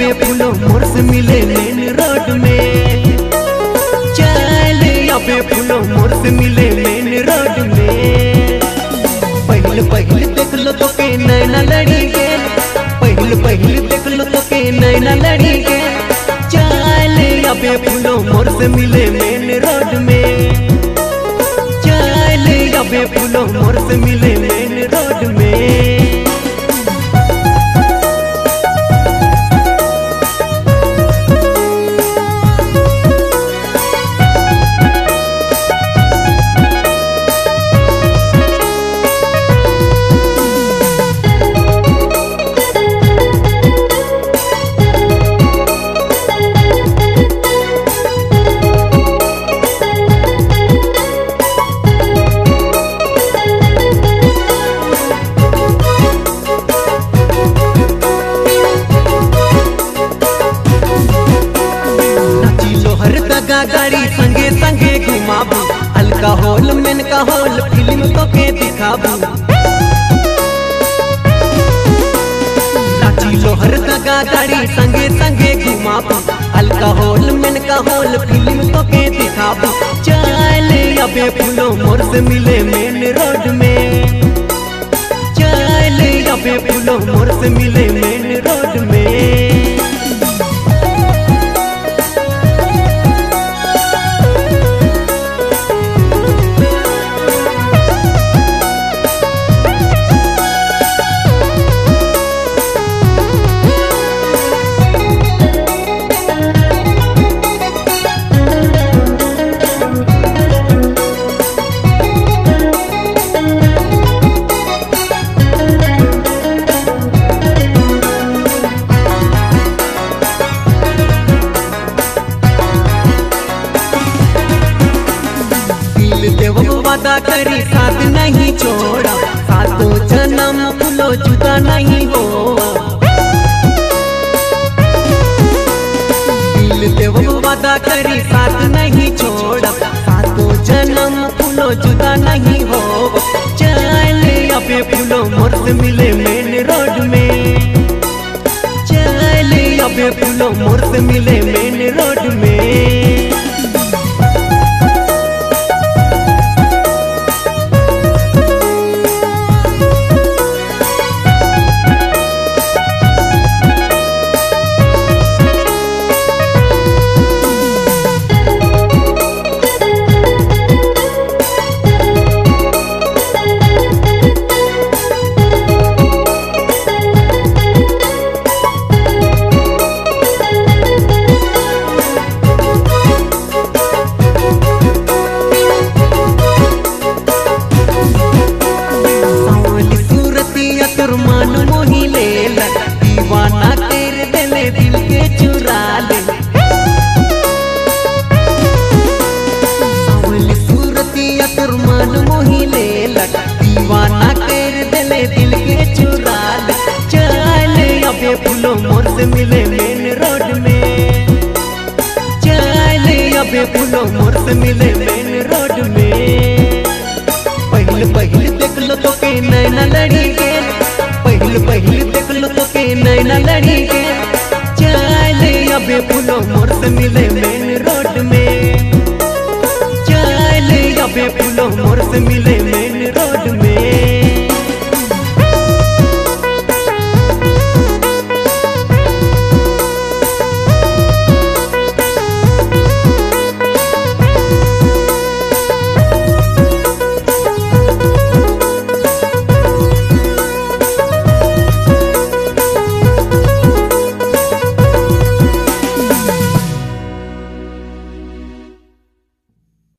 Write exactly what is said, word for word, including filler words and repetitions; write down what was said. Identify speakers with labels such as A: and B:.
A: अबे फूलो मोर से मिले मेन रोड में, चल अबे फूलो मोर से मिले मेन रोड में। पहले पहले देख लो तो के नैना लड़ी के, पहले पहले देख लो तो के नैना लड़ी के। चल अबे फूलो मोर से मिले मेन रोड में, चल अबे फूलो मोर से मिले मेन रोड में। गाड़ी संगे संगे घुमाबू, हल्का होल मेन का होल फिल्म तो के दिखाबू। नाची लोहर दगा गाड़ी संगे संगे घुमाबू, हल्का होल मेन का होल फिल्म तो के दिखाबू। चल अबे फूलो मोर से मिले मेन रोड में, चल अबे फूलो मोर से मिले मेन रोड में। वादा करी साथ नहीं छोड़ा, सातों जन्म फूलो जुदा नहीं होगा। दिल देव वादा करी साथ नहीं छोड़ा, सातों जन्म फूलो जुदा नहीं होगा। चल अबे फूलो मोर से मिले मेन रोड में, चल अबे फूलो मोर से मिले मेन रोड में। मन मोही ले लग दीवाना तेरे दिले दिल के चुरा ले। सावली सूरतिया तुर मन मोही ले लग दीवाना तेरे दिले दिल के चुरा ले। चल अबे फूलो मोर से मिले मेन रोड में, चल अबे फूलो मोर से मिले मेन रोड में। पहले पहले देख लो तो के नैना लड़ी के, पहले पहले देख लो तो के नैना लड़ी के। चल अबे फूलो